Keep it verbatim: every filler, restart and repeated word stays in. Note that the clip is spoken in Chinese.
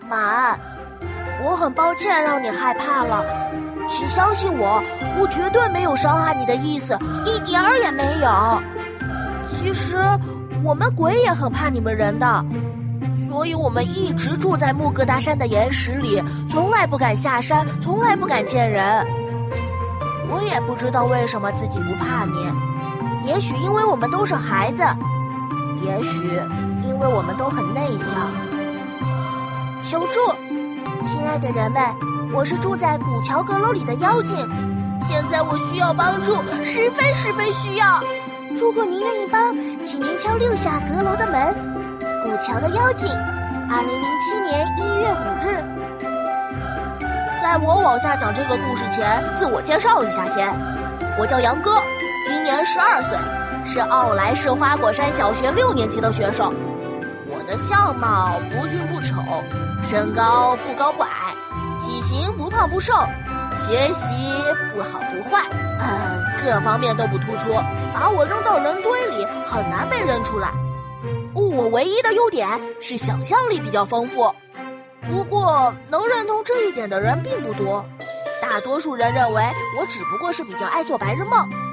马鞍，我很抱歉让你害怕了，请相信我，我绝对没有伤害你的意思，一点儿也没有。其实我们鬼也很怕你们人的，所以我们一直住在木疙瘩山的岩石里，从来不敢下山，从来不敢见人。我也不知道为什么自己不怕你，也许因为我们都是孩子，也许因为我们都很内向。求助，亲爱的人们，我是住在古桥阁楼里的妖精，现在我需要帮助，十分十分需要。如果您愿意帮，请您敲六下阁楼的门。古桥的妖精，二零零七年一月五日。在我往下讲这个故事前，自我介绍一下先。我叫杨哥，今年十二岁，是奥莱市花果山小学六年级的学生。我的相貌不俊不丑，身高不高不矮，体型不胖不瘦，学习不好不坏，嗯，各方面都不突出，把我扔到人堆里很难被认出来。我唯一的优点是想象力比较丰富，不过能认同这一点的人并不多，大多数人认为我只不过是比较爱做白日梦。